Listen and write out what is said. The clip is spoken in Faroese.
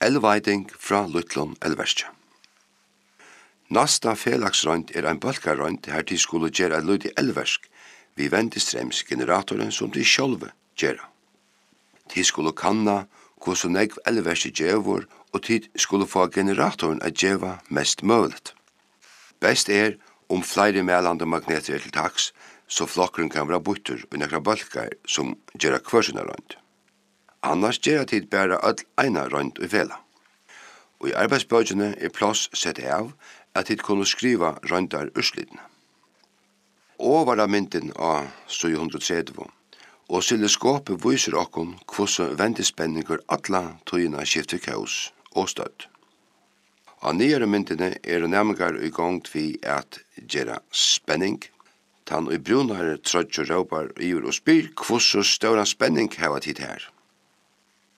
elveiding fra Lutlon elverstja. Nasta felagsrønt ein balkarrønt her de skulle gjøre lyd i elversk vi vendestrems-generatoren som de sjølve gjøre. De skulle kanna hvordan negv elversk gjevor og de skulle få generatoren at gjeva mest muligt. Best flere melande magneter til taks, så flokkeren kan være butter og nekra balkar som gjør kvørsina rønt. Annars gjør tid bare eina rønt i fela. Og i arbeidsbøgjene plass sett av at de kunne skriva røntar urslidene. Over av mynden av 730, og oscilloskopet viser okkon hvordan vendespenninger alla tøyina skifter kaos og stødd. Av nyere myndene nærmengar i gang til at gjøre spenning. Tann og brunare trødger råpar i og spyr hvordan større spenning hava tid her.